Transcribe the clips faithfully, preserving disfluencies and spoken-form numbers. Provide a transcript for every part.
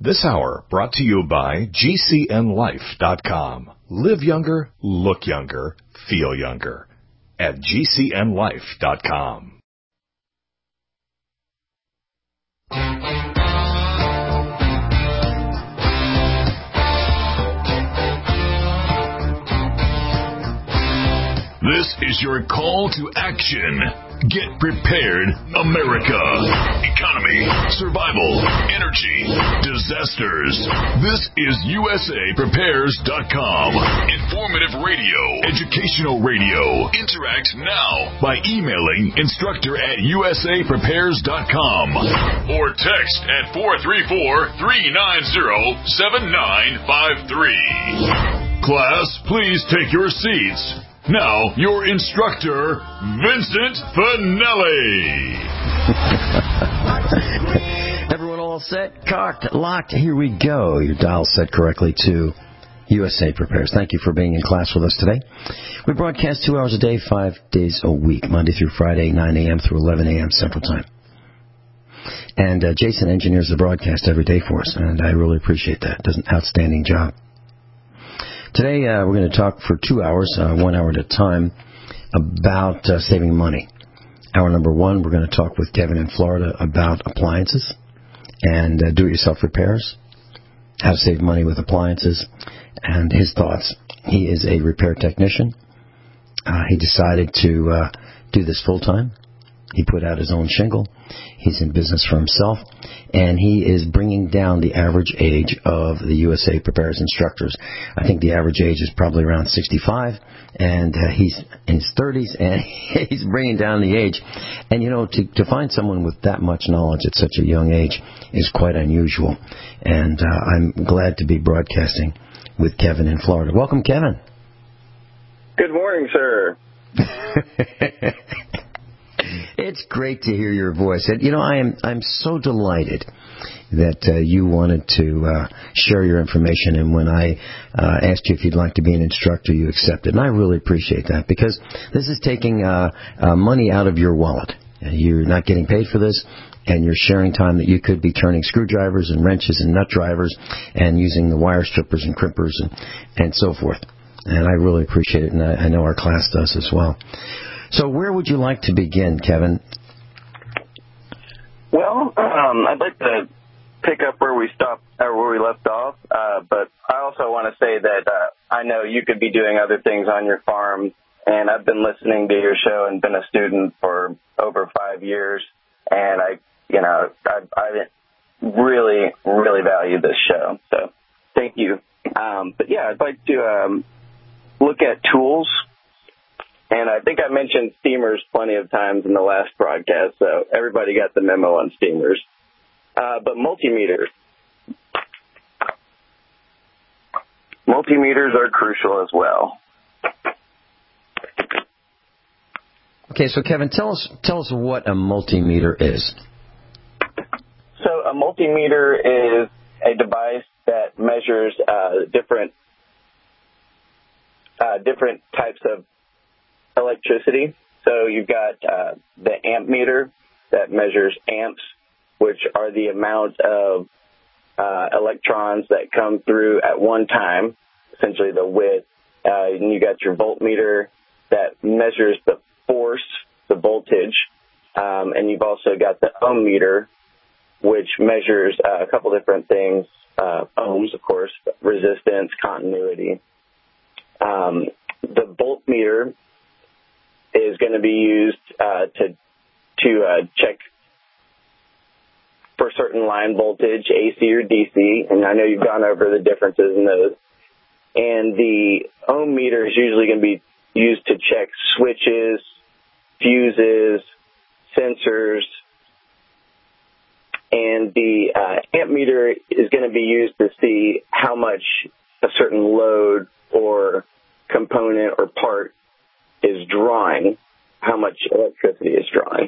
This hour brought to you by G C N life dot com. Live younger, look younger, feel younger at G C N life dot com. This is your call to action. Get prepared, America. Economy, survival, energy, disasters. This is U S A Prepares dot com. Informative radio, educational radio. Interact now by emailing instructor at U S A Prepares dot com or text at four three four, three nine zero, seven nine five three. Class, please take your seats. Now, your instructor, Vincent Finelli. Everyone all set, cocked, locked, here we go. Your dial set correctly to U S A Prepares. Thank you for being in class with us today. We broadcast two hours a day, five days a week, Monday through Friday, nine a.m. through eleven a.m. Central Time. And uh, Jason engineers the broadcast every day for us, and I really appreciate that. Does an outstanding job. Today, uh, we're going to talk for two hours, uh, one hour at a time, about uh, saving money. Hour number one, we're going to talk with Kevin in Florida about appliances and uh, do-it-yourself repairs, how to save money with appliances, and his thoughts. He is a repair technician. Uh, he decided to uh, do this full-time. He put out his own shingle. He's in business for himself, and he is bringing down the average age of the U S A Prepares instructors. I think the average age is probably around sixty-five, and uh, he's in his thirties, and he's bringing down the age. And, you know, to, to find someone with that much knowledge at such a young age is quite unusual. And uh, I'm glad to be broadcasting with Kevin in Florida. Welcome, Kevin. Good morning, sir. It's great to hear your voice. And, you know, I am I'm so delighted that uh, you wanted to uh, share your information. And when I uh, asked you if you'd like to be an instructor, you accepted. And I really appreciate that, because this is taking uh, uh, money out of your wallet. You're not getting paid for this, and you're sharing time that you could be turning screwdrivers and wrenches and nut drivers and using the wire strippers and crimpers and, and so forth. And I really appreciate it, and I, I know our class does as well. So where would you like to begin, Kevin? Well, um, I'd like to pick up where we stopped, or where we left off, uh, but I also want to say that uh, I know you could be doing other things on your farm, and I've been listening to your show and been a student for over five years, and I, you know, I, I really, really value this show, so thank you. Um, but yeah, I'd like to um, look at tools. And I think I mentioned steamers plenty of times in the last broadcast, so everybody got the memo on steamers. Uh, but multimeters. Multimeters are crucial as well. Okay, so Kevin, tell us tell us what a multimeter is. So a multimeter is a device that measures uh, different uh, different types of electricity. So you've got uh, the amp meter that measures amps, which are the amount of uh, electrons that come through at one time, essentially the width. Uh, and you got your voltmeter that measures the force, the voltage. Um, and you've also got the ohm meter, which measures uh, a couple different things, uh, ohms, of course, resistance, continuity. Um, the voltmeter is going to be used uh, to to uh, check for certain line voltage, A C or D C, and I know you've gone over the differences in those. And the ohm meter is usually going to be used to check switches, fuses, sensors, and the uh, amp meter is going to be used to see how much a certain load or component or part is drawing, how much electricity is drawing.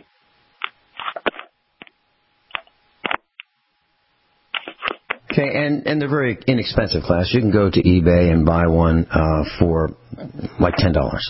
Okay, and, and they're very inexpensive, class. You can go to eBay and buy one uh, for like ten dollars.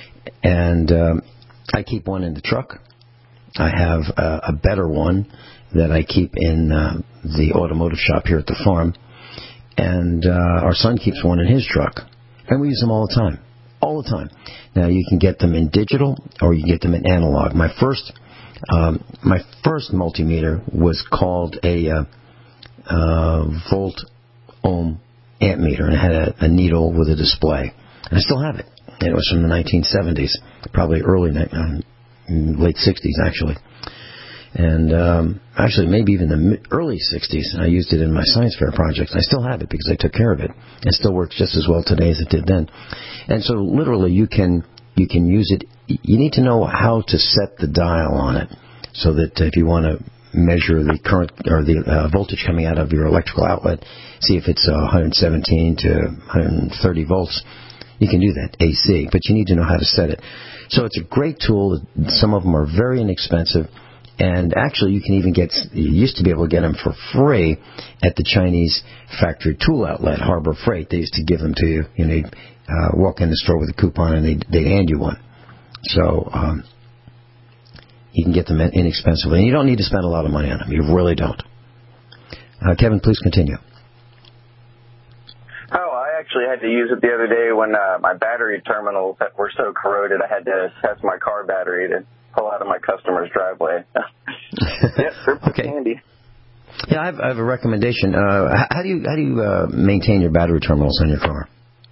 And um, I keep one in the truck. I have a, a better one that I keep in uh, the automotive shop here at the farm. And uh, our son keeps one in his truck. And we use them all the time. All the time. Now, you can get them in digital or you can get them in analog. My first um, my first multimeter was called a uh, uh, volt ohm amp meter, and it had a, a needle with a display. And I still have it. And it was from the nineteen seventies, probably early, uh, late sixties, actually. And um, actually, maybe even the early sixties. I used it in my science fair projects. I still have it because I took care of it. It still works just as well today as it did then. And so, literally, you can you can use it. You need to know how to set the dial on it, so that if you want to measure the current or the uh, voltage coming out of your electrical outlet, see if it's uh, one seventeen to one thirty volts. You can do that A C, but you need to know how to set it. So it's a great tool. Some of them are very inexpensive. And actually, you can even get, you used to be able to get them for free at the Chinese factory tool outlet, Harbor Freight. They used to give them to you. You know, you'd uh, walk in the store with a coupon and they'd, they'd hand you one. So um, you can get them inexpensively. And you don't need to spend a lot of money on them. You really don't. Uh, Kevin, please continue. Oh, I actually had to use it the other day when uh, my battery terminals that were so corroded, I had to test my car battery to pull out of my customer's driveway. Yep, they're okay. handy. Yeah, I have, I have a recommendation. Uh, how do you how do you uh, maintain your battery terminals on your car?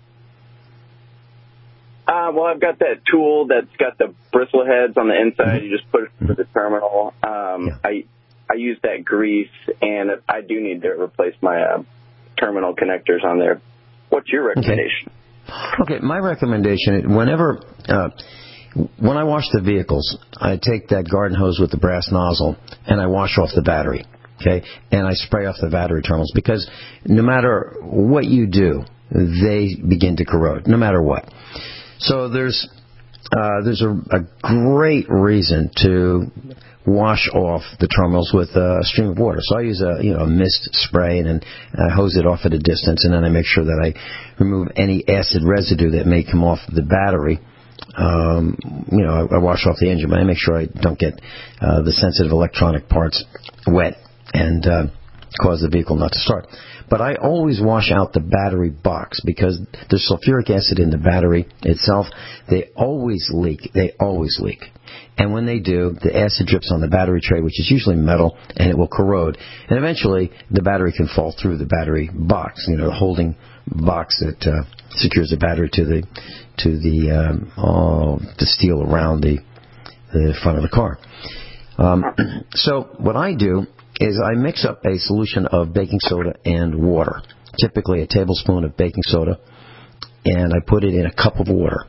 Uh, well, I've got that tool that's got the bristle heads on the inside. Mm-hmm. You just put it through the terminal. Um, yeah. I I use that grease, and I do need to replace my uh, terminal connectors on there. What's your recommendation? Okay, okay my recommendation, whenever... Uh, When I wash the vehicles, I take that garden hose with the brass nozzle and I wash off the battery, okay? And I spray off the battery terminals because no matter what you do, they begin to corrode, no matter what. So there's uh, there's a, a great reason to wash off the terminals with a stream of water. So I use a you know a mist spray and then I hose it off at a distance, and then I make sure that I remove any acid residue that may come off the battery. Um, you know, I, I wash off the engine, but I make sure I don't get uh, the sensitive electronic parts wet and uh, cause the vehicle not to start. But I always wash out the battery box because there's sulfuric acid in the battery itself. They always leak. They always leak. And when they do, the acid drips on the battery tray, which is usually metal, and it will corrode. And eventually, the battery can fall through the battery box, you know, the holding box that uh, secures the battery to the to the um, oh, the steel around the the front of the car. Um, so what I do is I mix up a solution of baking soda and water, typically a tablespoon of baking soda, and I put it in a cup of water,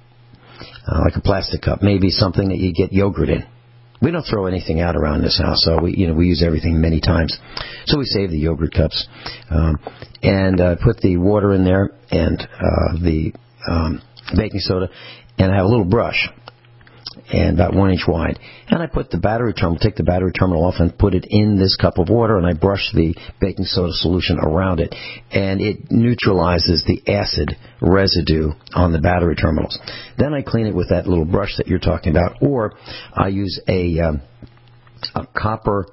uh, like a plastic cup, maybe something that you get yogurt in. We don't throw anything out around this house, so we, you know, we use everything many times. So we save the yogurt cups, um, and uh, put the water in there and uh, the um, baking soda, and I have a little brush, and about one inch wide. And I put the battery terminal, take the battery terminal off and put it in this cup of water, and I brush the baking soda solution around it, and it neutralizes the acid residue on the battery terminals. Then I clean it with that little brush that you're talking about, or I use a, um, a copper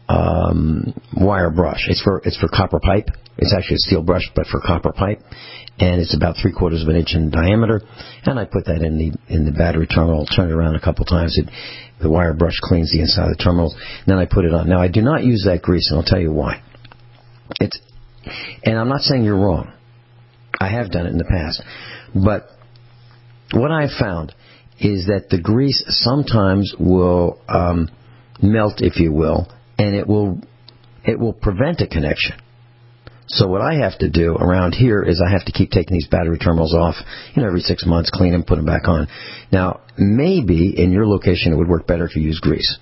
um, wire brush. It's for it's for copper pipe. It's actually a steel brush, but for copper pipe. And it's about three quarters of an inch in diameter, and I put that in the in the battery terminal, turn it around a couple times. It, the wire brush cleans the inside of the terminals. Then I put it on. Now I do not use that grease, and I'll tell you why. It's, and I'm not saying you're wrong. I have done it in the past, but what I have found is that the grease sometimes will um, melt, if you will, and it will it will prevent a connection. So what I have to do around here is I have to keep taking these battery terminals off, you know, every six months, clean them, put them back on. Now, maybe in your location it would work better if you use grease.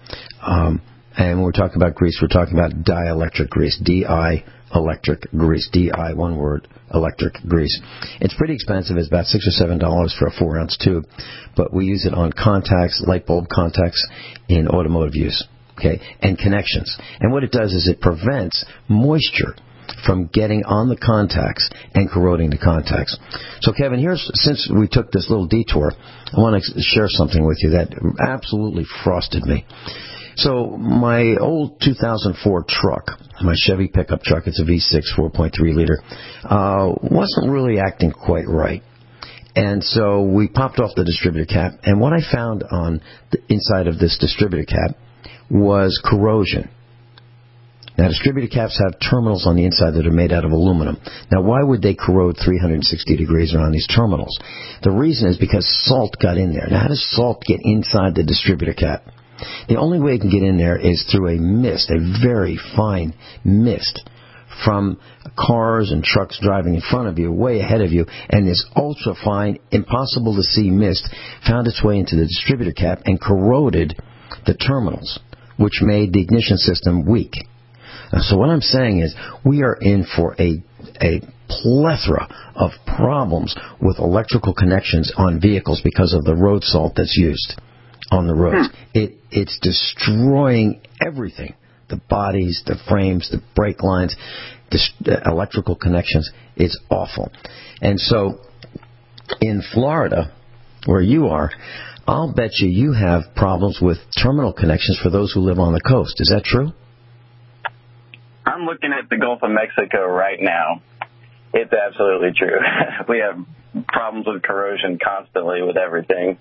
Um, and when we're talking about grease, we're talking about dielectric grease, D I electric grease, D I, one word, electric grease. It's pretty expensive. It's about six or seven dollars for a four ounce tube, but we use it on contacts, light bulb contacts in automotive use, okay, and connections. And what it does is it prevents moisture from getting on the contacts and corroding the contacts. So, Kevin, here's, since we took this little detour, I want to share something with you that absolutely frosted me. So my old two thousand four truck, my Chevy pickup truck, it's a V six four point three liter, uh, wasn't really acting quite right. And so we popped off the distributor cap, and what I found on the inside of this distributor cap was corrosion. Now, distributor caps have terminals on the inside that are made out of aluminum. Now, why would they corrode three hundred sixty degrees around these terminals? The reason is because salt got in there. Now, how does salt get inside the distributor cap? The only way it can get in there is through a mist, a very fine mist from cars and trucks driving in front of you, way ahead of you, and this ultra-fine, impossible-to-see mist found its way into the distributor cap and corroded the terminals, which made the ignition system weak. Uh, so what I'm saying is we are in for a, a plethora of problems with electrical connections on vehicles because of the road salt that's used on the roads. Hmm. It It's destroying everything. The bodies, the frames, the brake lines, the electrical connections. It's awful. And so in Florida, where you are, I'll bet you you have problems with terminal connections for those who live on the coast. Is that true? I'm looking at the Gulf of Mexico right now. It's absolutely true. We have problems with corrosion constantly with everything.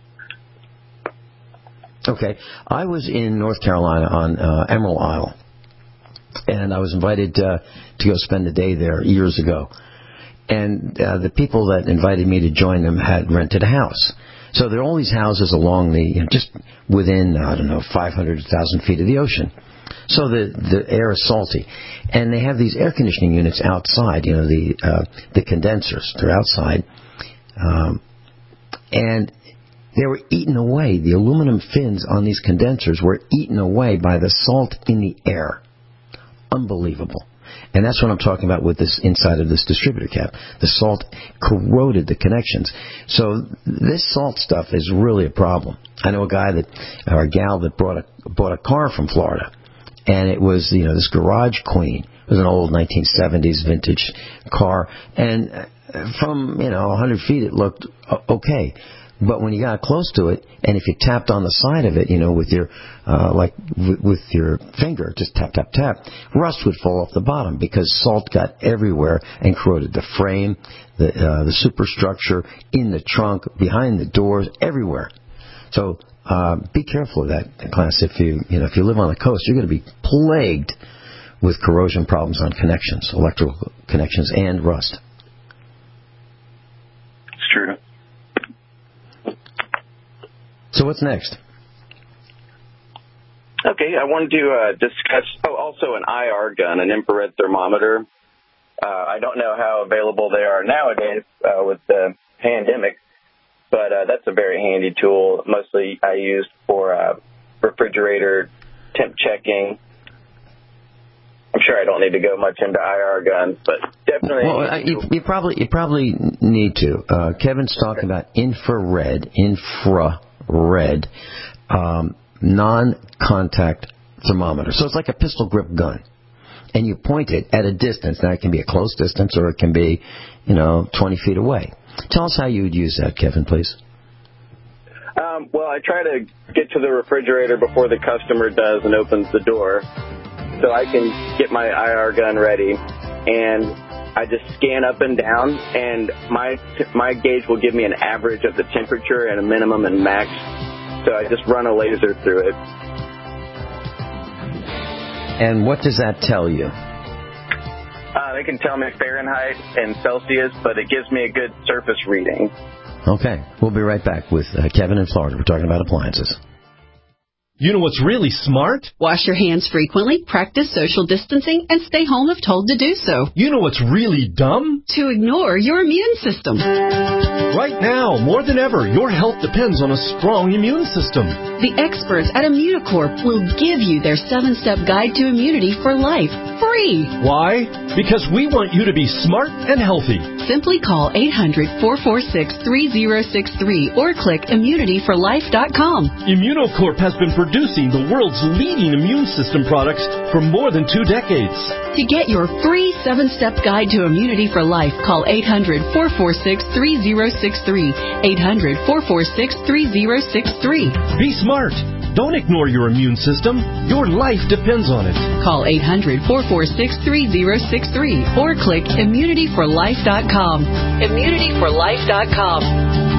Okay. I was in North Carolina on uh, Emerald Isle, and I was invited uh, to go spend a day there years ago. And uh, the people that invited me to join them had rented a house. So there are all these houses along the, you know, just within, I don't know, five hundred, one thousand feet of the ocean. So the the air is salty. And they have these air conditioning units outside, you know, the uh, the condensers. They're outside. Um, and they were eaten away. The aluminum fins on these condensers were eaten away by the salt in the air. Unbelievable. And that's what I'm talking about with this inside of this distributor cap. The salt corroded the connections. So this salt stuff is really a problem. I know a guy that, or a gal that brought a, bought a car from Florida, and it was, you know, this Garage Queen. It was an old nineteen seventies vintage car, and from, you know, one hundred feet it looked okay. But when you got close to it, and if you tapped on the side of it, you know, with your, uh, like, w- with your finger, just tap, tap, tap, rust would fall off the bottom because salt got everywhere and corroded the frame, the, uh, the superstructure, in the trunk, behind the doors, everywhere. So, uh, be careful of that, class. If you, you know, if you live on the coast, you're going to be plagued with corrosion problems on connections, electrical connections, and rust. It's true. So what's next? Okay, I wanted to uh, discuss, oh, also an I R gun, an infrared thermometer. Uh, I don't know how available they are nowadays uh, with the pandemic, but uh, that's a very handy tool. Mostly I use for uh, refrigerator temp checking. I'm sure I don't need to go much into I R guns, but definitely. Well, uh, you, you probably you probably need to. Uh, Kevin's talking about infrared, infrared. Red, um, non-contact thermometer. So it's like a pistol grip gun. And you point it at a distance. Now, it can be a close distance or it can be, you know, twenty feet away. Tell us how you would use that, Kevin, please. Um, well, I try to get to the refrigerator before the customer does and opens the door so I can get my I R gun ready. And I just scan up and down, and my my gauge will give me an average of the temperature and a minimum and max. So I just run a laser through it. And what does that tell you? Uh, they can tell me Fahrenheit and Celsius, but it gives me a good surface reading. Okay. We'll be right back with uh, Kevin in Florida. We're talking about appliances. You know what's really smart? Wash your hands frequently, practice social distancing, and stay home if told to do so. You know what's really dumb? To ignore your immune system. Right now, more than ever, your health depends on a strong immune system. The experts at Immunocorp will give you their seven-step guide to immunity for life, free. Why? Because we want you to be smart and healthy. Simply call eight hundred, four four six, three zero six three or click immunity for life dot com. Immunocorp has been producing the world's leading immune system products for more than two decades. To get your free seven-step guide to immunity for life, call eight hundred, four four six, three zero six three, eight hundred, four four six, three zero six three. Be smart. Don't ignore your immune system. Your life depends on it. Call eight hundred, four four six, three zero six three or click immunity for life dot com. immunity for life dot com.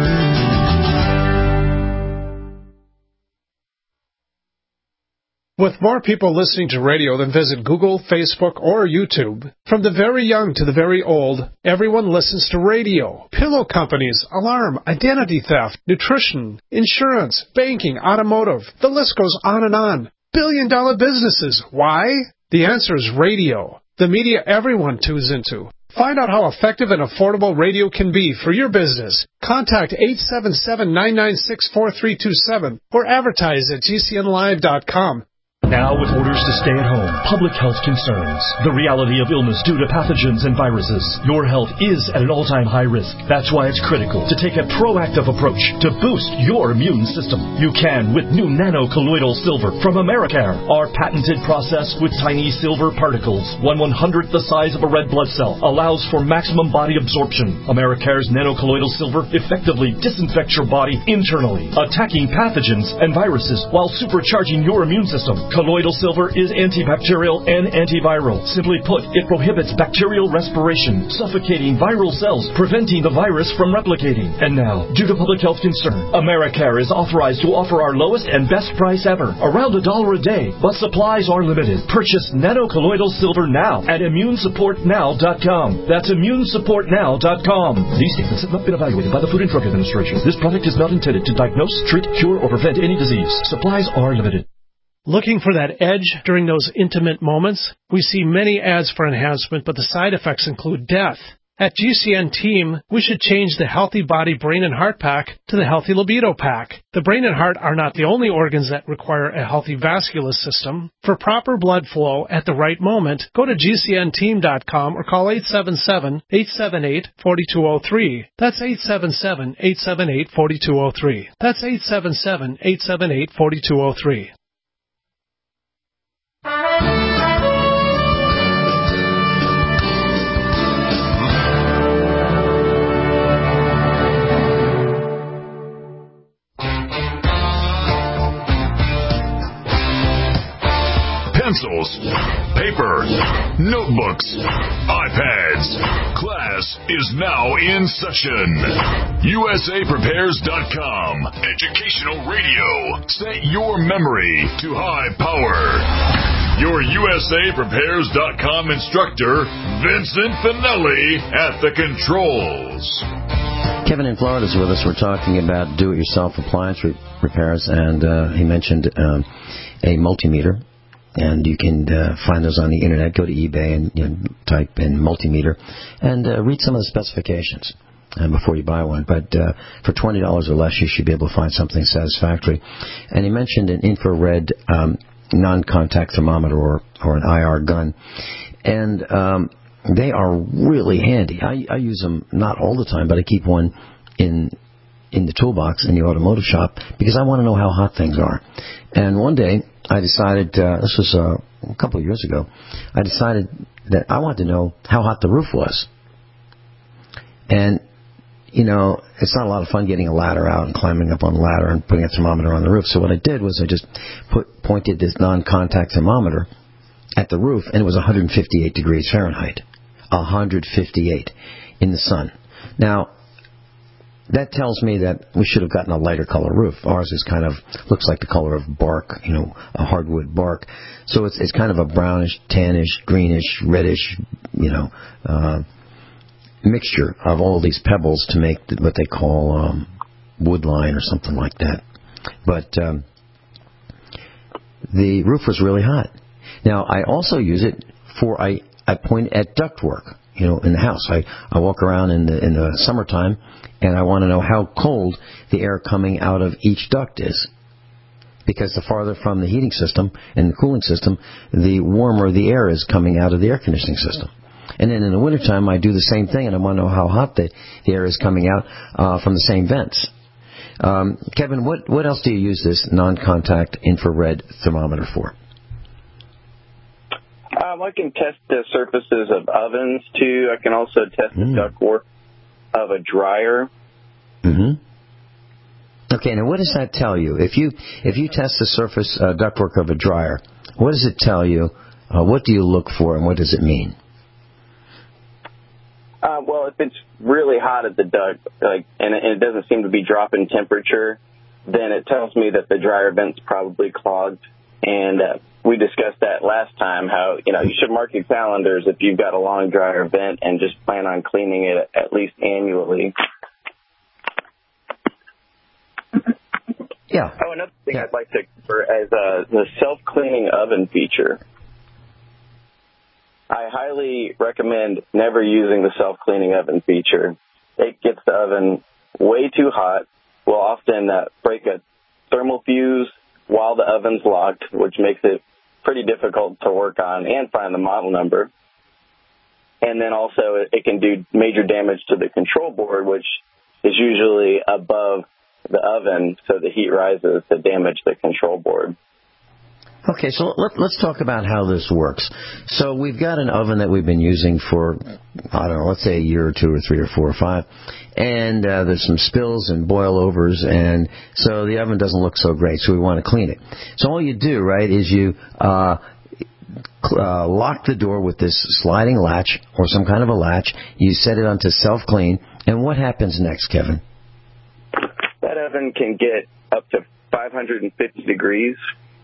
With more people listening to radio than visit Google, Facebook, or YouTube, from the very young to the very old, everyone listens to radio. Pillow companies, alarm, identity theft, nutrition, insurance, banking, automotive, the list goes on and on. Billion dollar businesses. Why? The answer is radio. The media everyone tunes into. Find out how effective and affordable radio can be for your business. Contact eight seven seven, nine nine six, four three two seven or advertise at G C N live dot com. Now with orders to stay at home, public health concerns, the reality of illness due to pathogens and viruses, your health is at an all-time high risk. That's why it's critical to take a proactive approach to boost your immune system. You can with new nano-colloidal silver from Americare. Our patented process with tiny silver particles, one one-hundredth the size of a red blood cell, allows for maximum body absorption. Americare's nano-colloidal silver effectively disinfects your body internally, attacking pathogens and viruses while supercharging your immune system. Colloidal silver is antibacterial and antiviral. Simply put, it prohibits bacterial respiration, suffocating viral cells, preventing the virus from replicating. And now, due to public health concern, Americare is authorized to offer our lowest and best price ever, around a dollar a day, but supplies are limited. Purchase nano-colloidal silver now at immune support now dot com. That's immune support now dot com. These statements have not been evaluated by the Food and Drug Administration. This product is not intended to diagnose, treat, cure, or prevent any disease. Supplies are limited. Looking for that edge during those intimate moments? We see many ads for enhancement, but the side effects include death. At G C N Team, we should change the Healthy Body, Brain, and Heart Pack to the Healthy Libido Pack. The brain and heart are not the only organs that require a healthy vascular system. For proper blood flow at the right moment, go to G C N team dot com or call eight seven seven, eight seven eight, four two zero three. That's eight seven seven, eight seven eight, four two zero three. That's eight seven seven, eight seven eight, four two zero three. Pencils, paper, notebooks, iPads. Class is now in session. U S A Prepares dot com. Educational radio. Set your memory to high power. Your U S A Prepares dot com instructor, Vincent Finelli, at the controls. Kevin in Florida is with us. We're talking about do-it-yourself appliance re- repairs, and uh, he mentioned um, a multimeter. And you can uh, find those on the internet. Go to eBay and you know, type in multimeter and uh, read some of the specifications uh, before you buy one. But uh, for twenty dollars or less, you should be able to find something satisfactory. And he mentioned an infrared um, non-contact thermometer or, or an I R gun. And um, they are really handy. I, I use them not all the time, but I keep one in in the toolbox in the automotive shop because I want to know how hot things are. And one day, I decided, uh, this was uh, a couple of years ago, I decided that I wanted to know how hot the roof was. And, you know, it's not a lot of fun getting a ladder out and climbing up on a ladder and putting a thermometer on the roof. So what I did was I just put pointed this non-contact thermometer at the roof, and it was one hundred fifty-eight degrees Fahrenheit. one hundred fifty-eight in the sun. Now, that tells me that we should have gotten a lighter color roof. Ours is kind of, looks like the color of bark, you know, a hardwood bark. So it's it's kind of a brownish, tannish, greenish, reddish, you know, uh, mixture of all these pebbles to make what they call um, wood line or something like that. But um, the roof was really hot. Now, I also use it for, I, I point at ductwork, you know, in the house. I, I walk around in the in the summertime, and I want to know how cold the air coming out of each duct is. Because the farther from the heating system and the cooling system, the warmer the air is coming out of the air conditioning system. And then in the wintertime, I do the same thing, and I want to know how hot the, the air is coming out uh, from the same vents. Um, Kevin, what, what else do you use this non-contact infrared thermometer for? Um, I can test the surfaces of ovens, too. I can also test the mm. ductwork of a dryer. Mm-hmm. Okay, now what does that tell you? If you if you test the surface uh, ductwork of a dryer, what does it tell you? Uh, what do you look for, and what does it mean? Uh, well, if it's really hot at the duct, like, and it, and it doesn't seem to be dropping temperature, then it tells me that the dryer vent's probably clogged. And uh, we discussed that last time, how, you know, you should mark your calendars if you've got a long dryer vent and just plan on cleaning it at least annually. Yeah. Oh, another thing yeah. I'd like to cover is uh, the self-cleaning oven feature. I highly recommend never using the self-cleaning oven feature. It gets the oven way too hot, will often uh, break a thermal fuse while the oven's locked, which makes it pretty difficult to work on and find the model number. And then also it, it can do major damage to the control board, which is usually above the oven, so the heat rises to damage the control board. Okay, so let, let's talk about how this works. So we've got an oven that we've been using for, I don't know, let's say a year or two or three or four or five, and uh, there's some spills and boil-overs, and so the oven doesn't look so great, so we want to clean it. So all you do, right, is you uh, uh, lock the door with this sliding latch or some kind of a latch. You set it onto self-clean, and what happens next, Kevin? That oven can get up to five hundred fifty degrees.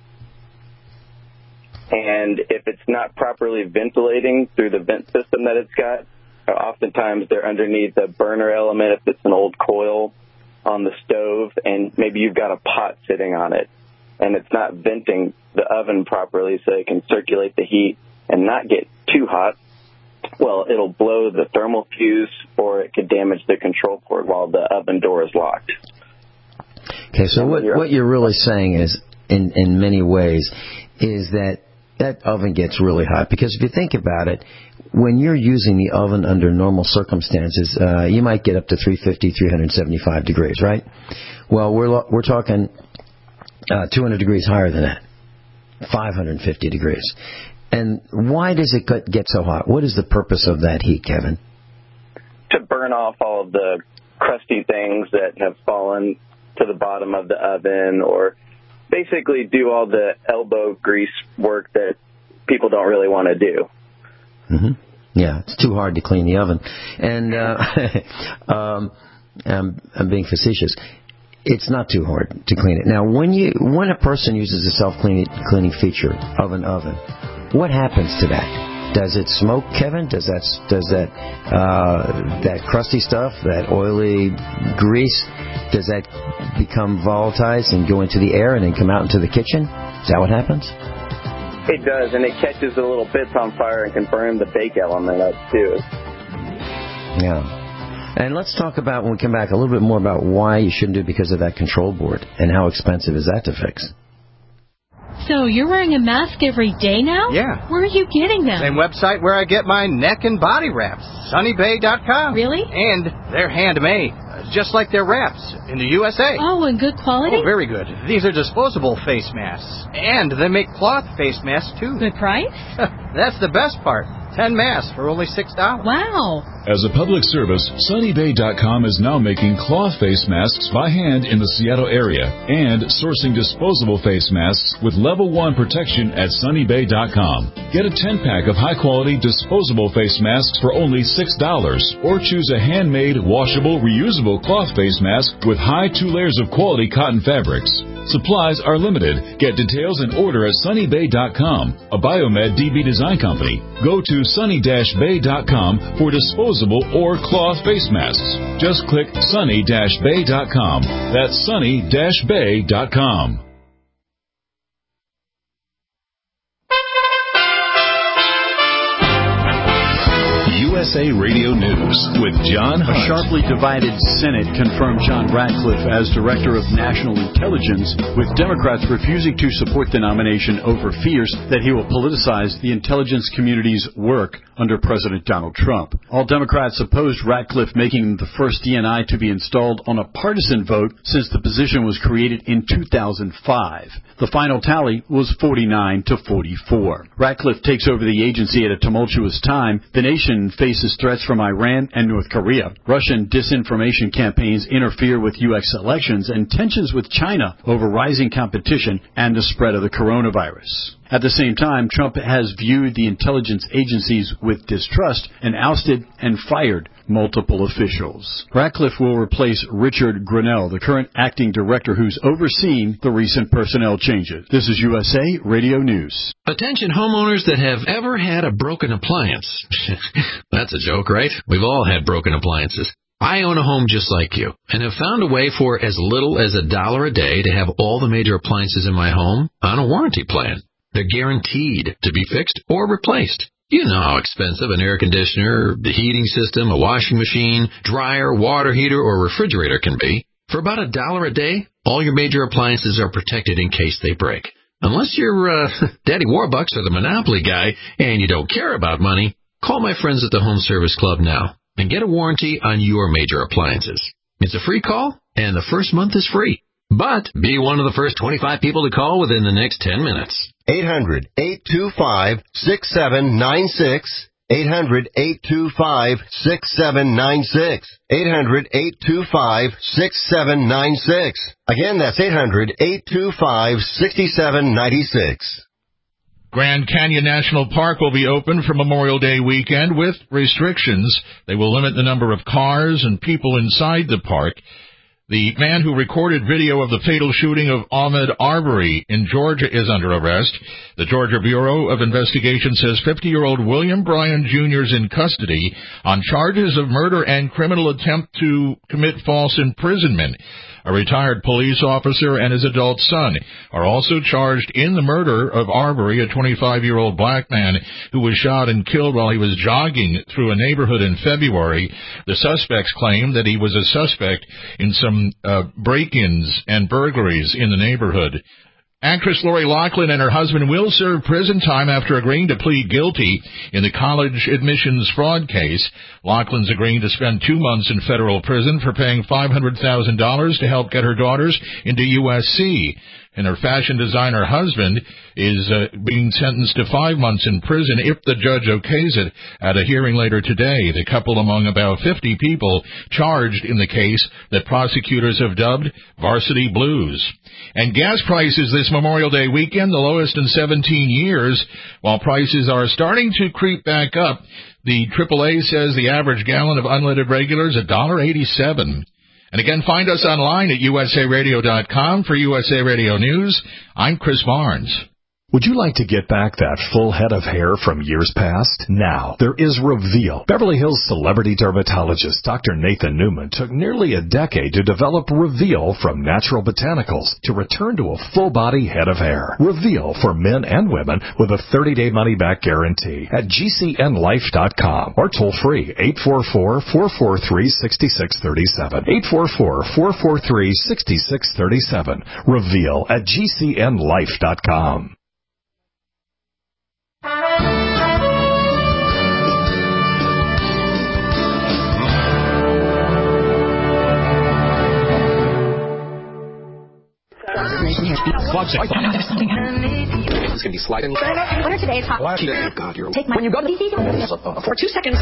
And if it's not properly ventilating through the vent system that it's got, oftentimes they're underneath a burner element if it's an old coil on the stove, and maybe you've got a pot sitting on it, and it's not venting the oven properly so it can circulate the heat and not get too hot. Well, it'll blow the thermal fuse, or it could damage the control port while the oven door is locked. Okay, so what, what you're really saying is, in, in many ways, is that that oven gets really hot. Because if you think about it, when you're using the oven under normal circumstances, uh, you might get up to three fifty, three seventy-five degrees, right? Well, we're we're talking uh, two hundred degrees higher than that, five hundred fifty degrees. And why does it get so hot? What is the purpose of that heat, Kevin? To burn off all of the crusty things that have fallen to the bottom of the oven, or basically do all the elbow grease work that people don't really want to do. Mm-hmm. Yeah, it's too hard to clean the oven. And uh, um, I'm, I'm being facetious. It's not too hard to clean it. Now, when you when a person uses the self-cleaning cleaning feature of an oven, what happens to that? Does it smoke, Kevin? Does that does that uh, that crusty stuff, that oily grease, does that become volatilized and go into the air and then come out into the kitchen? Is that what happens? It does, and it catches the little bits on fire and can burn the bake element up too. Yeah. And let's talk about, when we come back, a little bit more about why you shouldn't do it because of that control board, and how expensive is that to fix. So you're wearing a mask every day now? Yeah. Where are you getting them? Same website where I get my neck and body wraps, sunny bay dot com. Really? And they're handmade, just like their wraps in the U S A. Oh, and good quality? Oh, very good. These are disposable face masks. And they make cloth face masks, too. Good price? That's the best part. Ten masks for only six dollars. Wow. As a public service, sunny bay dot com is now making cloth face masks by hand in the Seattle area and sourcing disposable face masks with level one protection at sunny bay dot com. Get a ten-pack of high-quality disposable face masks for only six dollars, or choose a handmade, washable, reusable cloth face mask with high two layers of quality cotton fabrics. Supplies are limited. Get details and order at sunny bay dot com, a Biomed D B design company. Go to sunny bay dot com for disposable or cloth face masks. Just click sunny bay dot com. That's sunny bay dot com. U S A Radio News with John Hunt. A sharply divided Senate confirmed John Ratcliffe as Director of National Intelligence, with Democrats refusing to support the nomination over fears that he will politicize the intelligence community's work under President Donald Trump. All Democrats opposed Ratcliffe making the first D N I to be installed on a partisan vote since the position was created in two thousand five. The final tally was forty-nine to forty-four. Ratcliffe takes over the agency at a tumultuous time. The nation faces faces threats from Iran and North Korea. Russian disinformation campaigns interfere with U S elections, and tensions with China over rising competition and the spread of the coronavirus. At the same time, Trump has viewed the intelligence agencies with distrust and ousted and fired multiple officials. Ratcliffe will replace Richard Grinnell, the current acting director who's overseeing the recent personnel changes. This is U S A Radio News. Attention homeowners that have ever had a broken appliance. That's a joke, right? We've all had broken appliances. I own a home just like you and have found a way for as little as a dollar a day to have all the major appliances in my home on a warranty plan. They're guaranteed to be fixed or replaced. You know how expensive an air conditioner, the heating system, a washing machine, dryer, water heater, or refrigerator can be. For about a dollar a day, all your major appliances are protected in case they break. Unless you're uh, Daddy Warbucks or the Monopoly guy and you don't care about money, call my friends at the Home Service Club now and get a warranty on your major appliances. It's a free call, and the first month is free. But be one of the first twenty-five people to call within the next ten minutes. eight hundred, eight two five, six seven nine six. eight hundred, eight two five, six seven nine six. eight hundred, eight two five, six seven nine six. Again, that's eight hundred, eight two five, six seven nine six. Grand Canyon National Park will be open for Memorial Day weekend with restrictions. They will limit the number of cars and people inside the park. The man who recorded video of the fatal shooting of Ahmaud Arbery in Georgia is under arrest. The Georgia Bureau of Investigation says fifty-year-old William Bryan Junior is in custody on charges of murder and criminal attempt to commit false imprisonment. A retired police officer and his adult son are also charged in the murder of Arbery, a twenty-five-year-old black man who was shot and killed while he was jogging through a neighborhood in February. The suspects claim that he was a suspect in some uh, break-ins and burglaries in the neighborhood. Actress Lori Loughlin and her husband will serve prison time after agreeing to plead guilty in the college admissions fraud case. Loughlin's agreeing to spend two months in federal prison for paying five hundred thousand dollars to help get her daughters into U S C. And her fashion designer husband is uh, being sentenced to five months in prison if the judge okays it at a hearing later today. The couple among about fifty people charged in the case that prosecutors have dubbed Varsity Blues. And gas prices this Memorial Day weekend, the lowest in seventeen years. While prices are starting to creep back up, the triple A says the average gallon of unleaded regular is one dollar eighty-seven. And again, find us online at U S A radio dot com for U S A Radio News. I'm Chris Barnes. Would you like to get back that full head of hair from years past? Now, there is Reveal. Beverly Hills celebrity dermatologist Doctor Nathan Newman took nearly a decade to develop Reveal from natural botanicals to return to a full-body head of hair. Reveal for men and women with a thirty-day money-back guarantee at G C N life dot com or toll-free eight four four, four four three, six six three seven. eight four four, four four three, six six three seven. Reveal at G C N life dot com. There's something It's going to be sliding. What are today's hot? God, you're Take my when you go to the for two seconds.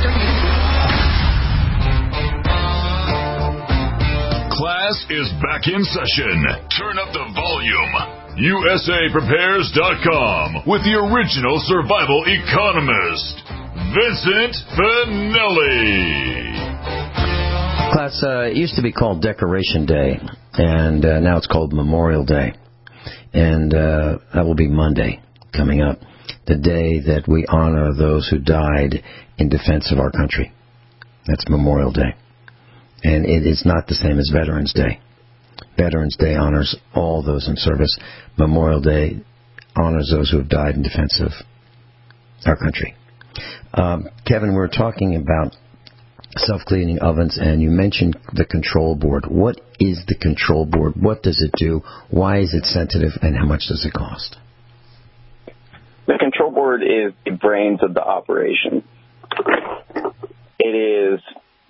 Class is back in session. Turn up the volume. U S A prepares dot com with the original survival economist, Vincent Finelli. Class, uh, it used to be called Decoration Day, and uh, now it's called Memorial Day. And uh, that will be Monday coming up, the day that we honor those who died in defense of our country. That's Memorial Day. And it is not the same as Veterans Day. Veterans Day honors all those in service. Memorial Day honors those who have died in defense of our country. Um, Kevin, we're talking about self-cleaning ovens, and you mentioned the control board. What is the control board? What does it do? Why is it sensitive, and how much does it cost? The control board is the brains of the operation. It is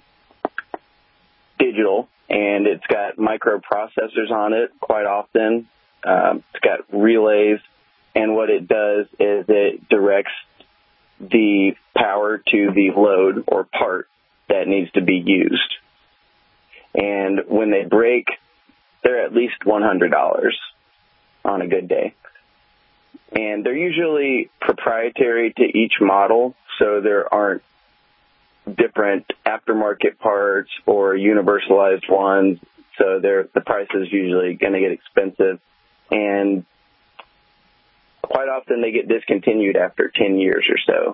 digital, and it's got microprocessors on it quite often. Um, it's got relays, and what it does is it directs the power to the load or part that needs to be used. And when they break, they're at least one hundred dollars on a good day. And they're usually proprietary to each model, so there aren't different aftermarket parts or universalized ones, so they're, the price is usually going to get expensive. And quite often they get discontinued after ten years or so.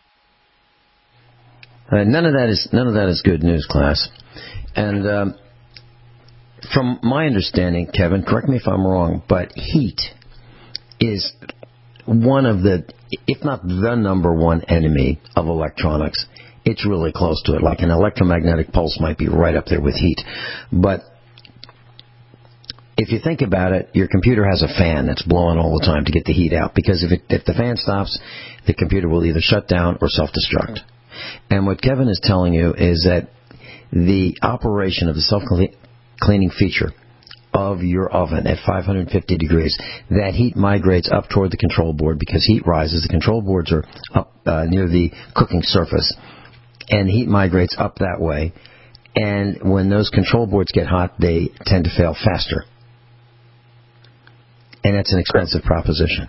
Uh, none of that is none of that is good news, class. And um, from my understanding, Kevin, correct me if I'm wrong, but heat is one of the, if not the number one enemy of electronics. It's really close to it. Like an electromagnetic pulse might be right up there with heat. But if you think about it, your computer has a fan that's blowing all the time to get the heat out. Because if, it, if the fan stops, the computer will either shut down or self-destruct. And what Kevin is telling you is that the operation of the self-cleaning feature of your oven at five hundred fifty degrees, that heat migrates up toward the control board because heat rises. The control boards are up uh, near the cooking surface, and heat migrates up that way. And when those control boards get hot, they tend to fail faster. And that's an expensive proposition.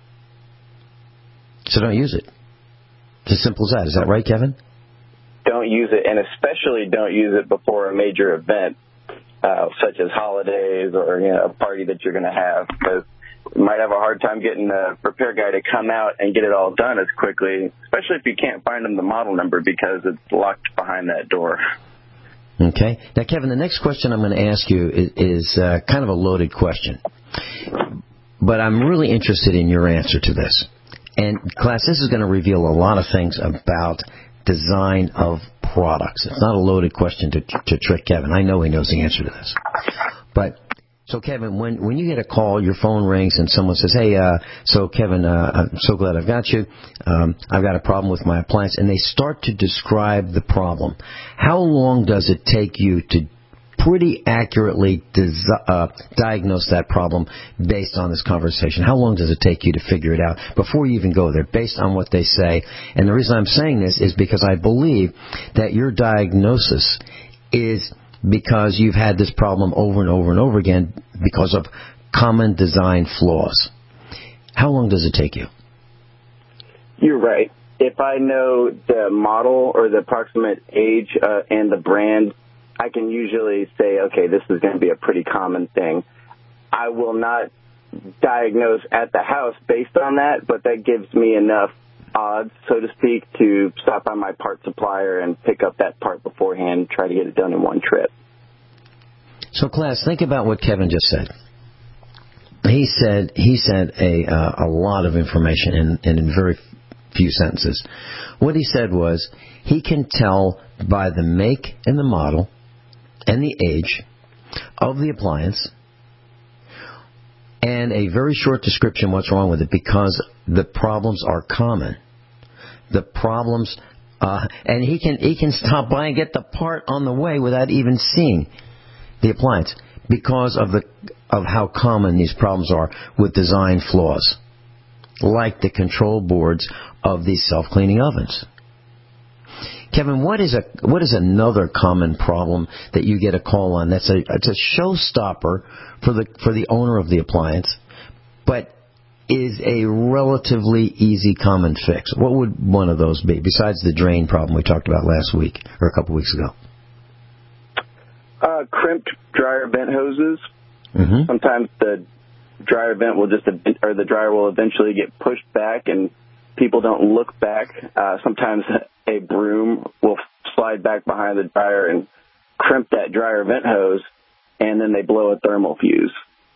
So don't use it. It's as simple as that. Is that right, Kevin? Don't use it, and especially don't use it before a major event, uh, such as holidays or you know, a party that you're going to have, because you might have a hard time getting a repair guy to come out and get it all done as quickly, especially if you can't find them the model number because it's locked behind that door. Okay. Now, Kevin, the next question I'm going to ask you is, is uh, kind of a loaded question, but I'm really interested in your answer to this. And, class, this is going to reveal a lot of things about design of products. It's not a loaded question to, to trick Kevin. I know he knows the answer to this. But, so, Kevin, when, when you get a call, your phone rings and someone says, hey, uh, so, Kevin, uh, I'm so glad I've got you. Um, I've got a problem with my appliance. And they start to describe the problem. How long does it take you to pretty accurately des- uh, diagnose that problem based on this conversation? How long does it take you to figure it out before you even go there, based on what they say? And the reason I'm saying this is because I believe that your diagnosis is because you've had this problem over and over and over again because of common design flaws. How long does it take you? You're right. If I know the model or the approximate age uh, and the brand, I can usually say, okay, this is going to be a pretty common thing. I will not diagnose at the house based on that, but that gives me enough odds, so to speak, to stop by my part supplier and pick up that part beforehand, try to get it done in one trip. So, class, think about what Kevin just said. He said he said a uh, a lot of information in, in, in very few sentences. What he said was he can tell by the make and the model and the age of the appliance and a very short description what's wrong with it, because the problems are common. The problems, uh, and he can he can stop by and get the part on the way without even seeing the appliance because of the of how common these problems are with design flaws, like the control boards of these self-cleaning ovens. Kevin, what is a what is another common problem that you get a call on that's a it's a showstopper for the for the owner of the appliance, but is a relatively easy common fix? What would one of those be, besides the drain problem we talked about last week or a couple weeks ago? Uh, crimped dryer vent hoses. Mm-hmm. Sometimes the dryer vent will just, or the dryer will eventually get pushed back, and people don't look back. Uh, sometimes a broom will slide back behind the dryer and crimp that dryer vent hose, and then they blow a thermal fuse.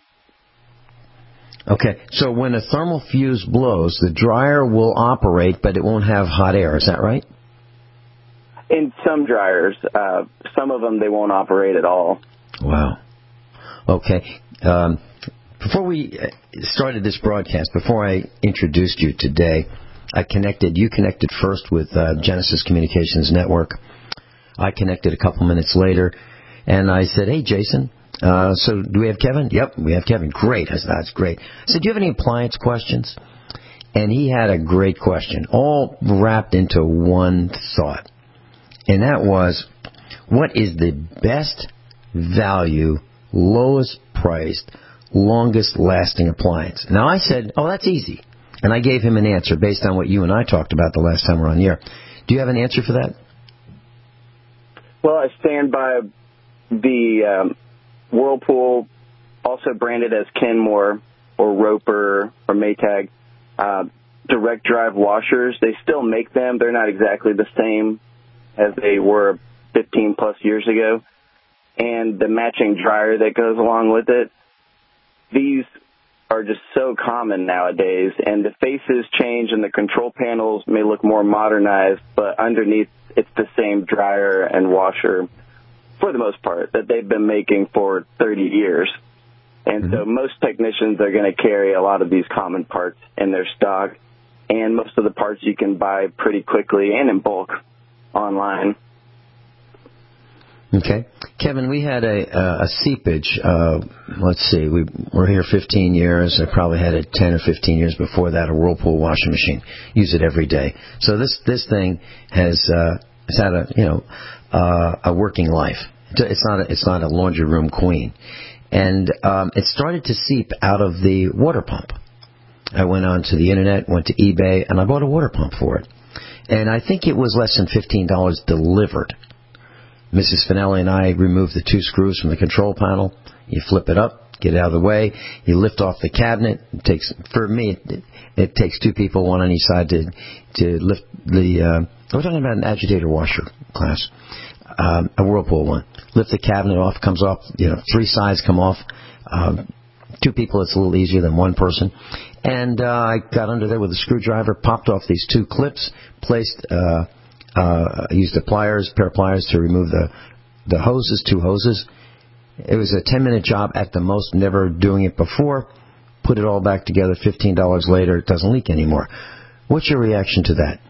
Okay, so when a thermal fuse blows, the dryer will operate, but it won't have hot air. Is that right? In some dryers, uh, some of them, they won't operate at all. Wow. Okay. Um, before we started this broadcast, before I introduced you today, I connected, you connected first with uh, Genesis Communications Network. I connected a couple minutes later, and I said, hey, Jason, uh, so do we have Kevin? Yep, we have Kevin. Great. I said, that's great. I said, do you have any appliance questions? And he had a great question, all wrapped into one thought. And that was, what is the best value, lowest priced, longest lasting appliance? Now I said, oh, that's easy. And I gave him an answer based on what you and I talked about the last time we were on the air. Do you have an answer for that? Well, I stand by the um, Whirlpool, also branded as Kenmore or Roper or Maytag, uh, direct drive washers. They still make them. They're not exactly the same as they were fifteen plus years ago. And the matching dryer that goes along with it. These are just so common nowadays, and the faces change and the control panels may look more modernized, but underneath it's the same dryer and washer, for the most part, that they've been making for thirty years. And mm-hmm. so most technicians are going to carry a lot of these common parts in their stock, and most of the parts you can buy pretty quickly and in bulk online. Okay. Kevin, we had a, uh, a seepage, uh, let's see, we were here fifteen years. I probably had it ten or fifteen years before that, a Whirlpool washing machine. Use it every day. So this, this thing has, uh, has had a, you know, uh, a working life. It's not a, it's not a laundry room queen. And, um, it started to seep out of the water pump. I went onto the internet, went to eBay, and I bought a water pump for it. And I think it was less than fifteen dollars delivered. Missus Finelli and I removed the two screws from the control panel. You flip it up, get it out of the way. You lift off the cabinet. It takes, for me, it, it takes two people, one on each side, to to lift the. Uh, we're talking about an agitator washer class, um, a Whirlpool one. Lift the cabinet off, comes off. You know, three sides come off. Um, two people, it's a little easier than one person. And uh, I got under there with a screwdriver, popped off these two clips, placed. Uh, Uh, I used the pliers, pair of pliers to remove the the hoses, two hoses. It was a ten-minute job at the most, never doing it before. Put it all back together, fifteen dollars later, it doesn't leak anymore. What's your reaction to that?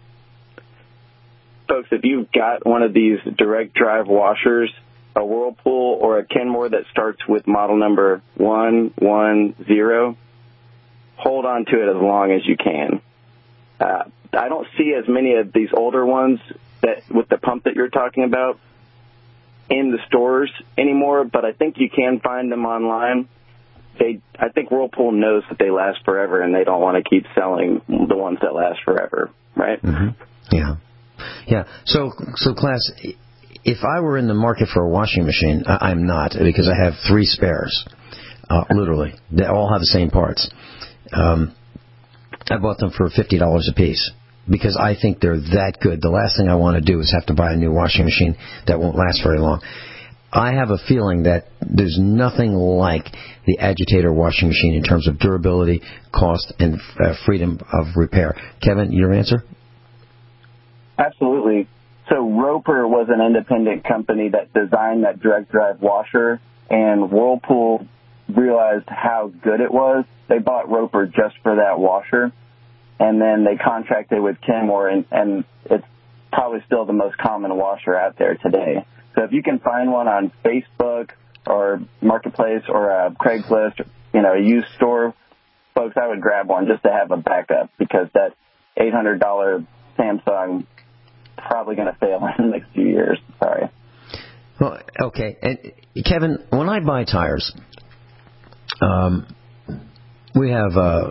Folks, if you've got one of these direct drive washers, a Whirlpool or a Kenmore that starts with model number one one zero, hold on to it as long as you can. Uh, I don't see as many of these older ones that with the pump that you're talking about in the stores anymore, but I think you can find them online. They, I think Whirlpool knows that they last forever, and they don't want to keep selling the ones that last forever, right? Mm-hmm. Yeah, yeah. So, so class, if I were in the market for a washing machine, I, I'm not, because I have three spares, uh, literally. They all have the same parts. Um, I bought them for fifty dollars a piece because I think they're that good. The last thing I want to do is have to buy a new washing machine that won't last very long. I have a feeling that there's nothing like the agitator washing machine in terms of durability, cost, and uh, freedom of repair. Kevin, your answer? Absolutely. So Roper was an independent company that designed that direct drive washer, and Whirlpool realized how good it was. They bought Roper just for that washer, and then they contracted with Kenmore, and, and it's probably still the most common washer out there today. So if you can find one on Facebook or Marketplace or a Craigslist, you know, a used store, folks, I would grab one just to have a backup, because that eight hundred dollars Samsung probably going to fail in the next few years. Sorry. Well, okay. And Kevin, when I buy tires, um, we have a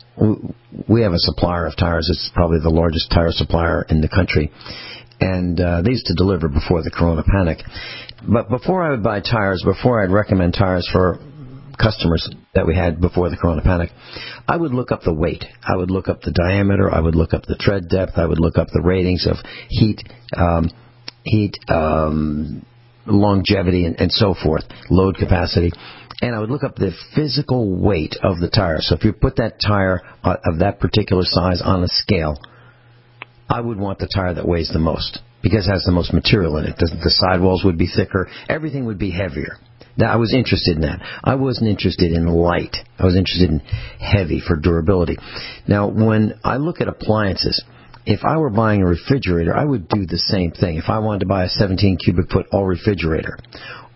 we have a supplier of tires. It's probably the largest tire supplier in the country, and uh, they used to deliver before the Corona panic. But before I would buy tires, before I'd recommend tires for customers that we had before the Corona panic, I would look up the weight. I would look up the diameter. I would look up the tread depth. I would look up the ratings of heat, um, heat, um, longevity, and, and so forth, load capacity. And I would look up the physical weight of the tire. So if you put that tire of that particular size on a scale, I would want the tire that weighs the most, because it has the most material in it. The, the sidewalls would be thicker. Everything would be heavier. Now, I was interested in that. I wasn't interested in light. I was interested in heavy for durability. Now, when I look at appliances, if I were buying a refrigerator, I would do the same thing. If I wanted to buy a seventeen cubic foot all refrigerator,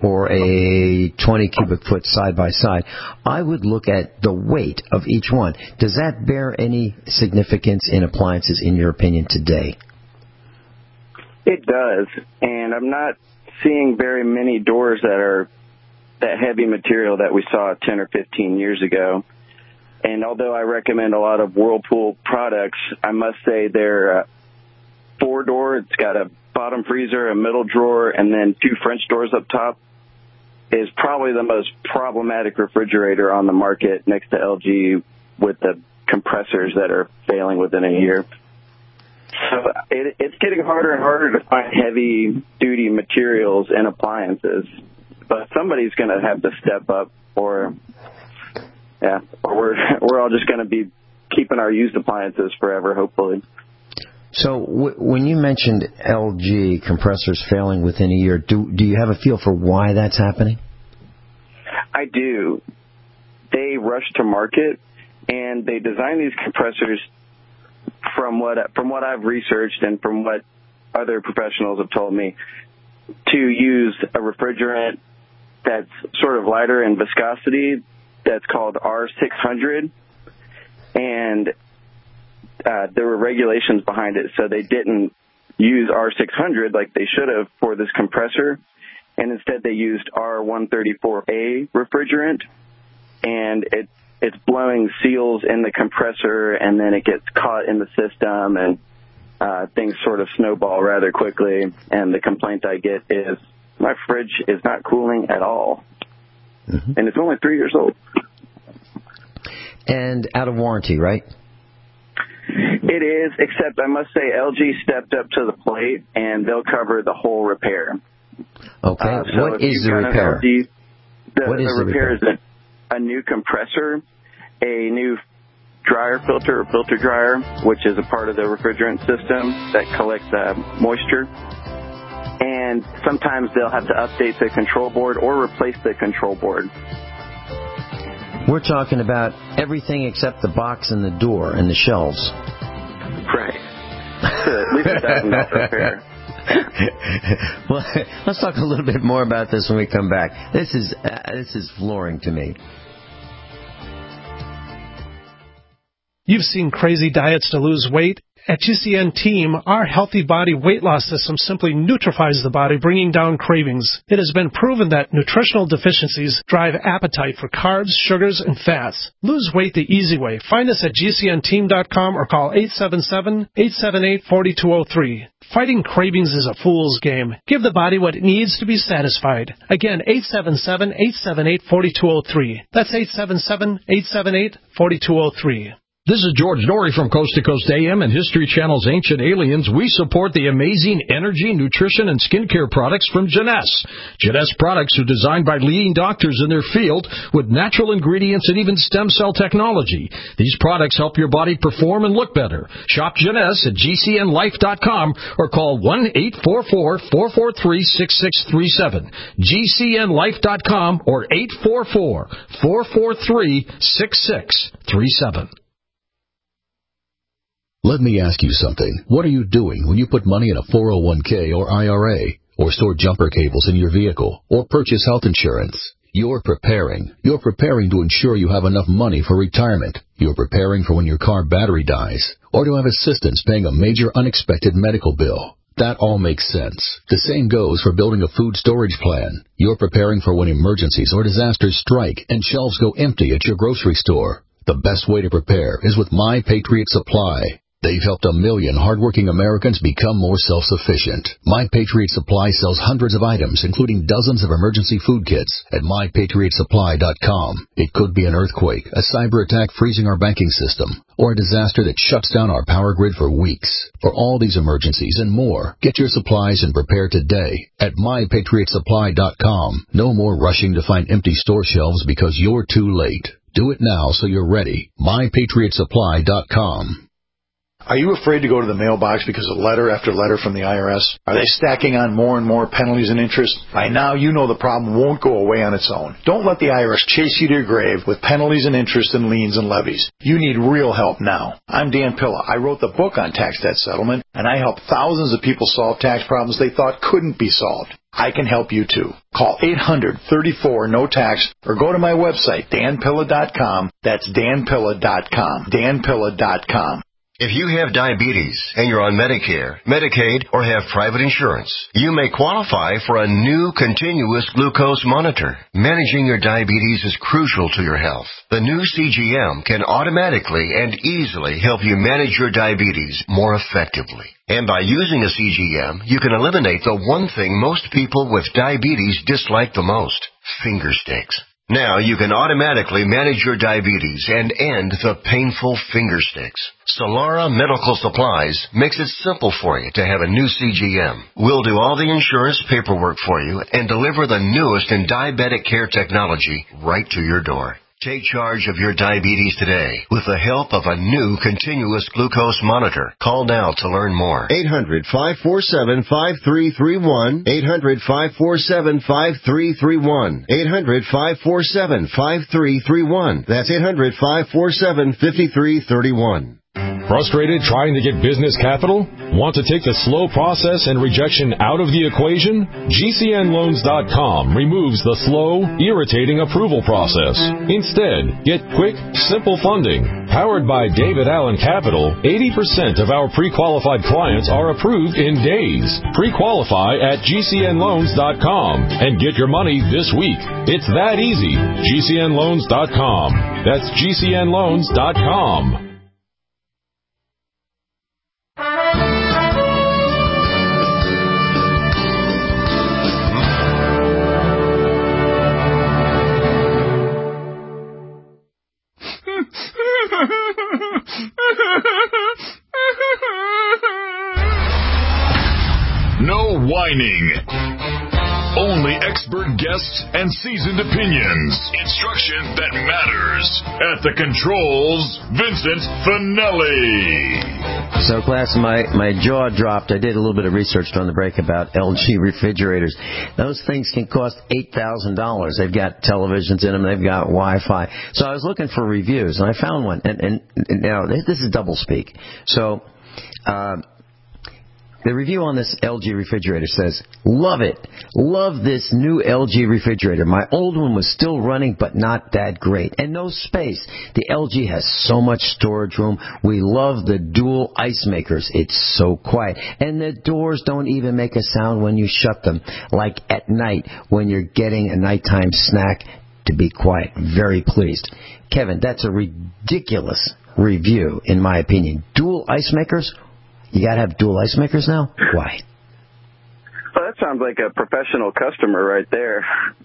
or a twenty cubic foot side by side, I would look at the weight of each one. Does that bear any significance in appliances, in your opinion, today? It does, and I'm not seeing very many doors that are that heavy material that we saw ten or fifteen years ago. And although I recommend a lot of Whirlpool products, I must say they're uh, four-door. It's got a bottom freezer, a middle drawer, and then two French doors up top. Is probably the most problematic refrigerator on the market next to L G, with the compressors that are failing within a year. So it, it's getting harder and harder to find heavy-duty materials in appliances. But somebody's going to have to step up, or yeah, or we're we're all just going to be keeping our used appliances forever, hopefully. So w- when you mentioned L G compressors failing within a year, do do you have a feel for why that's happening? I do. They rush to market, and they design these compressors from what from what I've researched and from what other professionals have told me, to use a refrigerant that's sort of lighter in viscosity, that's called R six hundred, and uh, there were regulations behind it, so they didn't use R six hundred like they should have for this compressor, and instead they used R one thirty-four A refrigerant, and it it's blowing seals in the compressor, and then it gets caught in the system, and uh, things sort of snowball rather quickly, and the complaint I get is, my fridge is not cooling at all. Mm-hmm. And it's only three years old. And out of warranty, right? It is, except I must say L G stepped up to the plate, and they'll cover the whole repair. Okay. Uh, so what is the repair? L G, the, what is the the repair? repair? Is a, a new compressor, a new dryer filter, or filter dryer, which is a part of the refrigerant system that collects uh, moisture. And sometimes they'll have to update the control board or replace the control board. We're talking about everything except the box and the door and the shelves. Right. So at least a thousand dollar repair. Well, let's talk a little bit more about this when we come back. This is uh, this is flooring to me. You've seen crazy diets to lose weight. At G C N Team, our Healthy Body Weight Loss System simply neutralizes the body, bringing down cravings. It has been proven that nutritional deficiencies drive appetite for carbs, sugars, and fats. Lose weight the easy way. Find us at G C N team dot com or call eight seven seven, eight seven eight, four two zero three. Fighting cravings is a fool's game. Give the body what it needs to be satisfied. Again, eight seven seven, eight seven eight, four two zero three. That's eight seven seven, eight seven eight, four two zero three. This is George Norrie from Coast to Coast A M and History Channel's Ancient Aliens. We support the amazing energy, nutrition, and skincare products from Jeunesse. Jeunesse products are designed by leading doctors in their field with natural ingredients and even stem cell technology. These products help your body perform and look better. Shop Jeunesse at G C N life dot com or call one eight four four, four four three, six six three seven. G C N life dot com or eight four four, four four three, six six three seven. Let me ask you something. What are you doing when you put money in a four oh one k or I R A, or store jumper cables in your vehicle, or purchase health insurance? You're preparing. You're preparing to ensure you have enough money for retirement. You're preparing for when your car battery dies, or to have assistance paying a major unexpected medical bill. That all makes sense. The same goes for building a food storage plan. You're preparing for when emergencies or disasters strike and shelves go empty at your grocery store. The best way to prepare is with My Patriot Supply. They've helped a million hardworking Americans become more self-sufficient. My Patriot Supply sells hundreds of items, including dozens of emergency food kits, at my patriot supply dot com. It could be an earthquake, a cyber attack freezing our banking system, or a disaster that shuts down our power grid for weeks. For all these emergencies and more, get your supplies and prepare today at my patriot supply dot com. No more rushing to find empty store shelves because you're too late. Do it now so you're ready. my patriot supply dot com. Are you afraid to go to the mailbox because of letter after letter from the I R S? Are they stacking on more and more penalties and interest? By now, you know the problem won't go away on its own. Don't let the I R S chase you to your grave with penalties and interest and liens and levies. You need real help now. I'm Dan Pilla. I wrote the book on tax debt settlement, and I help thousands of people solve tax problems they thought couldn't be solved. I can help you too. Call eight hundred, thirty-four, no tax or go to my website, dan pilla dot com. That's dan pilla dot com. dan pilla dot com. If you have diabetes and you're on Medicare, Medicaid, or have private insurance, you may qualify for a new continuous glucose monitor. Managing your diabetes is crucial to your health. The new C G M can automatically and easily help you manage your diabetes more effectively. And by using a C G M, you can eliminate the one thing most people with diabetes dislike the most, finger sticks. Now you can automatically manage your diabetes and end the painful finger sticks. Solara Medical Supplies makes it simple for you to have a new C G M. We'll do all the insurance paperwork for you and deliver the newest in diabetic care technology right to your door. Take charge of your diabetes today with the help of a new continuous glucose monitor. Call now to learn more. eight hundred, five four seven, five three three one. eight hundred, five four seven, five three three one. eight hundred, five four seven, five three three one. That's eight hundred, five four seven, five three three one. Frustrated trying to get business capital? Want to take the slow process and rejection out of the equation? G C N loans dot com removes the slow, irritating approval process. Instead, get quick, simple funding. Powered by David Allen Capital, eighty percent of our pre-qualified clients are approved in days. Pre-qualify at G C N loans dot com and get your money this week. It's that easy. G C N loans dot com. That's G C N loans dot com. No whining. Only expert guests and seasoned opinions. Instruction that matters. At the controls, Vincent Finelli. So, class, my, my jaw dropped. I did a little bit of research during the break about L G refrigerators. Those things can cost eight thousand dollars. They've got televisions in them. They've got Wi-Fi. So I was looking for reviews, and I found one. And, and, and now, this is double speak. So, uh, the review on this L G refrigerator says, love it. Love this new L G refrigerator. My old one was still running, but not that great. And no space. The L G has so much storage room. We love the dual ice makers. It's so quiet. And the doors don't even make a sound when you shut them, like at night when you're getting a nighttime snack. To be quiet. Very pleased. Kevin, that's a ridiculous review, in my opinion. Dual ice makers? You got to have dual ice makers now? Why? Well, that sounds like a professional customer right there.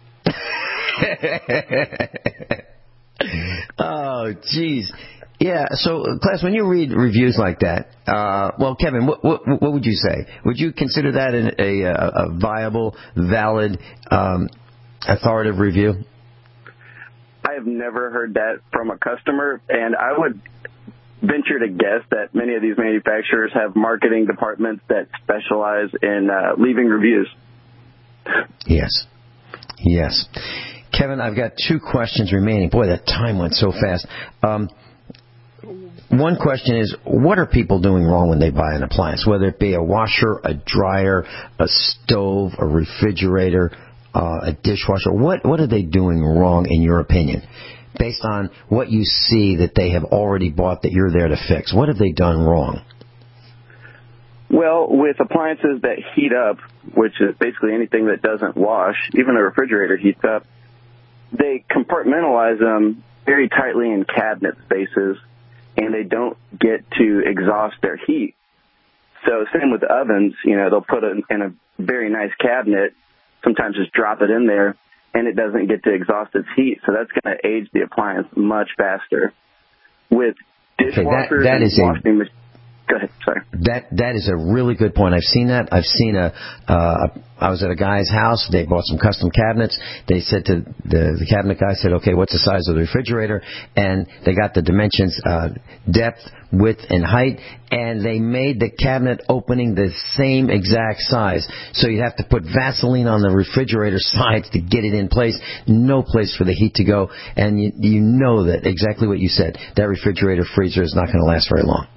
Oh, jeez. Yeah, so, class, when you read reviews like that, uh, well, Kevin, what, what, what would you say? Would you consider that an, a, a viable, valid, um, authoritative review? I have never heard that from a customer, and I would venture to guess that many of these manufacturers have marketing departments that specialize in uh, leaving reviews. Yes. Yes. Kevin, I've got two questions remaining. Boy, that time went so fast. Um, one question is, what are people doing wrong when they buy an appliance, whether it be a washer, a dryer, a stove, a refrigerator, uh, a dishwasher? What, what are they doing wrong, in your opinion? Based on what you see that they have already bought that you're there to fix. What have they done wrong? Well, with appliances that heat up, which is basically anything that doesn't wash, even the refrigerator heats up, they compartmentalize them very tightly in cabinet spaces, and they don't get to exhaust their heat. So same with the ovens, you know, they'll put it in a very nice cabinet, sometimes just drop it in there, and it doesn't get to exhaust its heat, so that's going to age the appliance much faster. With dishwashers okay, that, that and is washing machines. Go ahead. Sorry. That that is a really good point. I've seen that. I've seen a. Uh, I was at a guy's house. They bought some custom cabinets. They said to the, the cabinet guy, said, "Okay, what's the size of the refrigerator?" And they got the dimensions, uh, depth, width, and height. And they made the cabinet opening the same exact size. So you have to put Vaseline on the refrigerator sides to get it in place. No place for the heat to go. And you, you know that exactly what you said. That refrigerator freezer is not going to last very long.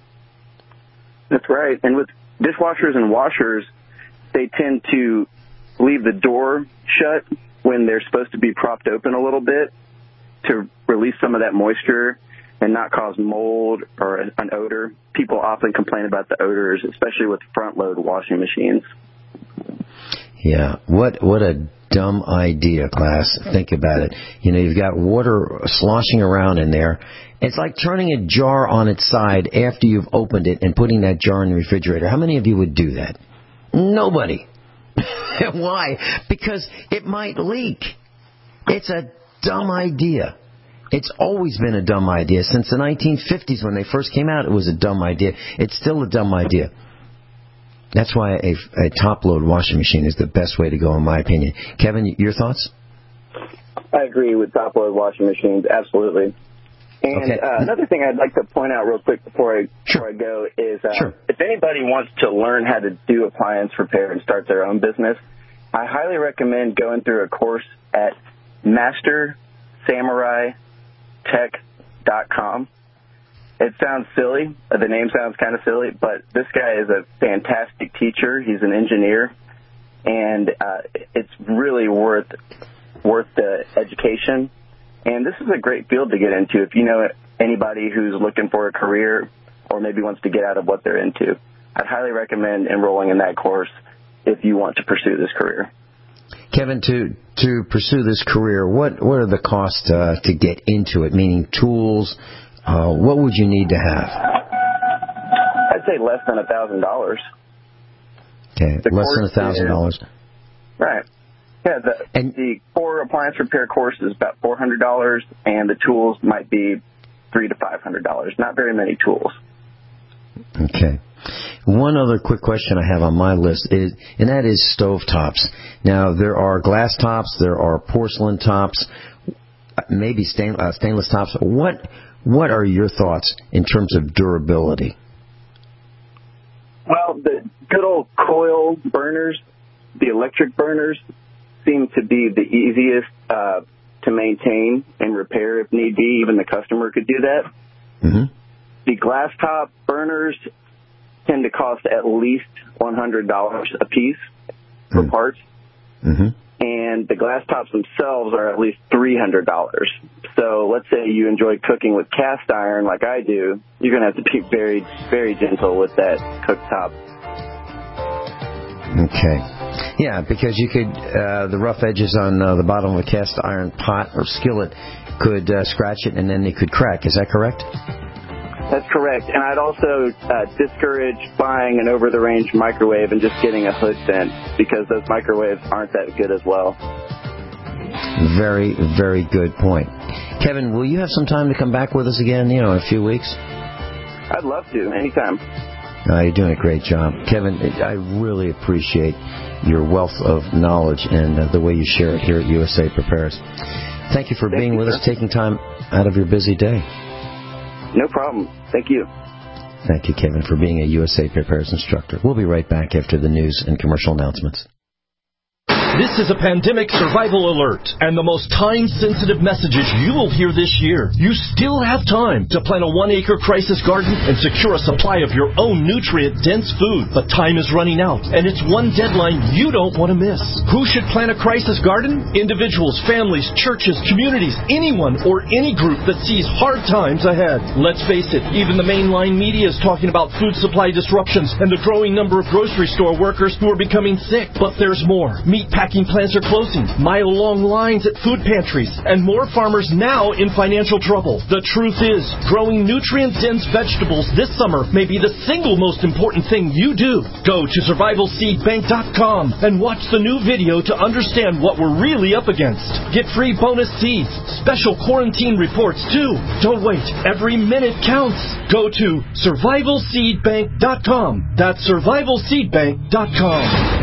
That's right. And with dishwashers and washers, they tend to leave the door shut when they're supposed to be propped open a little bit to release some of that moisture and not cause mold or an odor. People often complain about the odors, especially with front-load washing machines. Yeah, what what a dumb idea, class. Think about it. You know, you've got water sloshing around in there. It's like turning a jar on its side after you've opened it and putting that jar in the refrigerator. How many of you would do that? Nobody. Why? Because it might leak. It's a dumb idea. It's always been a dumb idea. Since the nineteen fifties when they first came out, it was a dumb idea. It's still a dumb idea. That's why a, a top-load washing machine is the best way to go, in my opinion. Kevin, your thoughts? I agree with top-load washing machines, absolutely. And okay. uh, another thing I'd like to point out real quick before I, before I go is uh, sure. if anybody wants to learn how to do appliance repair and start their own business, I highly recommend going through a course at master samurai tech dot com. It sounds silly. The name sounds kind of silly, but this guy is a fantastic teacher. He's an engineer, and uh, it's really worth worth the education. And this is a great field to get into if you know anybody who's looking for a career or maybe wants to get out of what they're into. I'd highly recommend enrolling in that course if you want to pursue this career. Kevin, to to pursue this career, what, what are the costs uh, to get into it, meaning tools? Uh, what would you need to have? I'd say less than a thousand dollars. Okay, the less than a thousand dollars. Right. Yeah, the, and, the core appliance repair course is about four hundred dollars, and the tools might be three to five hundred dollars. Not very many tools. Okay. One other quick question I have on my list is, and that is stove tops. Now there are glass tops, there are porcelain tops, maybe stain, uh, stainless tops. What What are your thoughts in terms of durability? Well, the good old coil burners, the electric burners, seem to be the easiest uh, to maintain and repair if need be. Even the customer could do that. Mm-hmm. The glass top burners tend to cost at least one hundred dollars a piece for mm-hmm. parts. Mm-hmm. And the glass tops themselves are at least three hundred dollars. So let's say you enjoy cooking with cast iron like I do, you're going to have to be very, very gentle with that cooktop. Okay. Yeah, because you could, uh, the rough edges on uh, the bottom of a cast iron pot or skillet could uh, scratch it and then they could crack. Is that correct? That's correct. And I'd also uh, discourage buying an over-the-range microwave and just getting a hood vent because those microwaves aren't that good as well. Very, very good point. Kevin, will you have some time to come back with us again, you know, in a few weeks? I'd love to, anytime. Uh, you're doing a great job. Kevin, I really appreciate your wealth of knowledge and uh, the way you share it here at U S A Prepares. Thank you for Thank being you, with sir. us, taking time out of your busy day. No problem. Thank you. Thank you, Kevin, for being a U S A Prepares instructor. We'll be right back after the news and commercial announcements. This is a pandemic survival alert and the most time-sensitive messages you will hear this year. You still have time to plant a one-acre crisis garden and secure a supply of your own nutrient-dense food. But time is running out, and it's one deadline you don't want to miss. Who should plant a crisis garden? Individuals, families, churches, communities, anyone or any group that sees hard times ahead. Let's face it, even the mainline media is talking about food supply disruptions and the growing number of grocery store workers who are becoming sick. But there's more. Meatpacking Packing plants are closing, mile-long lines at food pantries, and more farmers now in financial trouble. The truth is, growing nutrient-dense vegetables this summer may be the single most important thing you do. Go to survival seed bank dot com and watch the new video to understand what we're really up against. Get free bonus seeds, special quarantine reports too. Don't wait. Every minute counts. Go to survival seed bank dot com. That's survival seed bank dot com.